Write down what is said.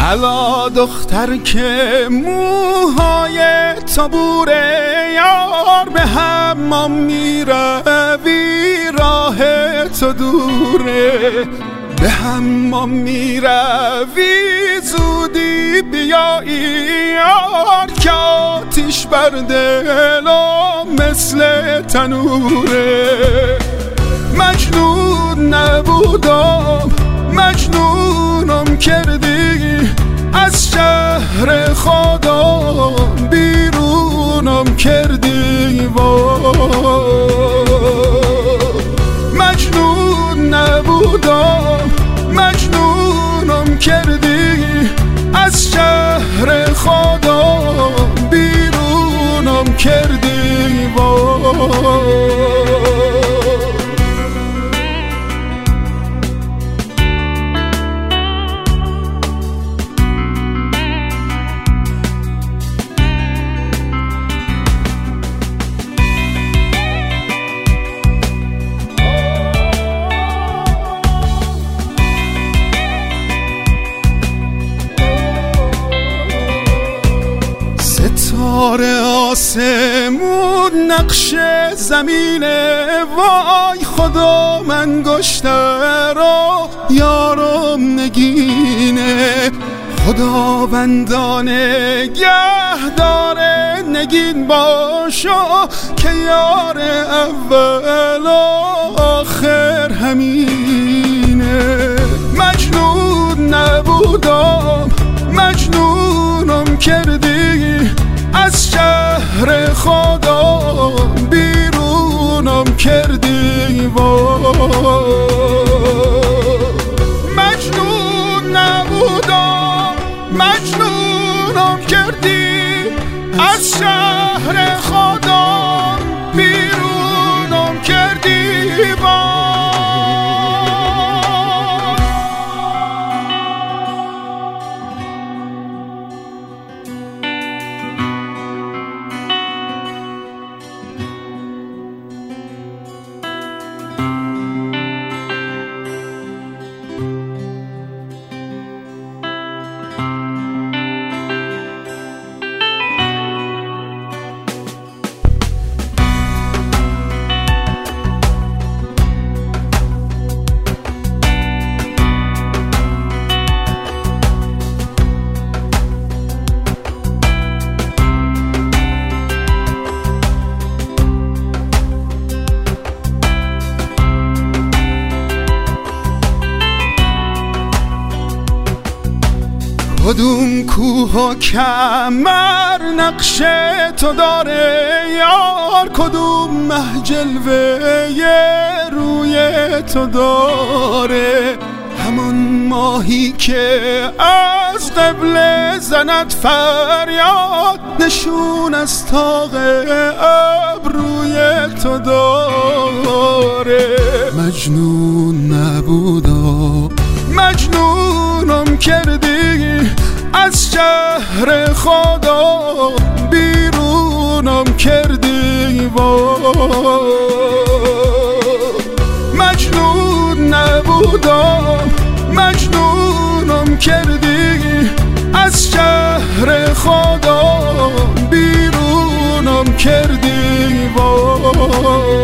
الا دختر که موهای تابوره یار، به حمام میروی راه تو دوره، به حمام میروی زودی بیایی یار، که آتیش بر دلم مثل تنوره. مجنون نبودم مجنونم کردی، از شهر خودم بیرونم کردی. مجنون نبودم مجنونم کردی، از شهر خودم بیرونم کردی. ستاره آسمون نقش زمینه، وای خدا من گشته را یارم نگینه. خداوندان نگه داره نگین باشا، که یار اول آخر همینه. مجنون نبودم مجنونم کردی، از شهر خودم بیرونم کردی. مجنون نبودم مجنونم کردی، از شهر خودم بیرونم کردی. کدوم کوه و کمر نقش تو داره یار، کدوم مه جلوه روی تو داره. همون ماهی که از قبل زند فریاد، نشون از طاق ابروی تو داره. مجنون نبودم مجنونم کردی، از شهر خودم بیرونم کردی. مجنون نبودم مجنونم کردی، از شهر خودم بیرونم کردی.